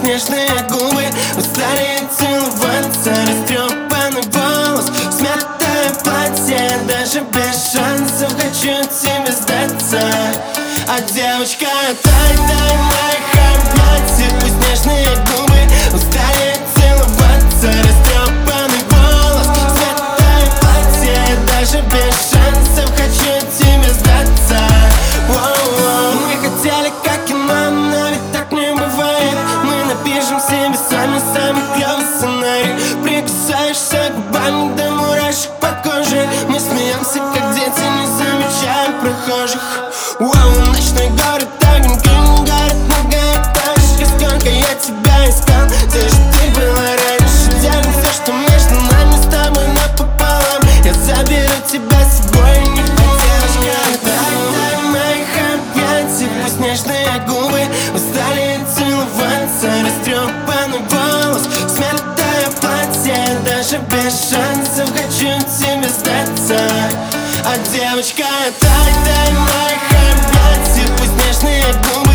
нежные губы устали целоваться, растрепанный волос, смятое платье. Даже без шансов хочу тебе сдаться. А девочка, дай моих объятий. Пусть нежные губы устали целоваться, растрепанный волос, смятое платье. Даже без шансов хочу тебе сдаться. Мы хотели как кино, но ведь так не бывает. Мы напишем себе сами самый клёвый сценарий. Прикасаешься губами до мурашек по коже. Мы смеемся как дети, не замечаем прохожих. Ночной город, огоньки не горят многоэтажки. Сколько я тебя искал, где же ты была раньше? Делим все, что между нами с тобой напополам. Я заберу тебя с собой, не девочка. Дай моих объятий. Пусть нежные губы устали целоваться, растрепанный волос, смятое платье. Даже без шансов хочу тебе сдаться. А девочка, дай моих объятий. Пусть нежные губы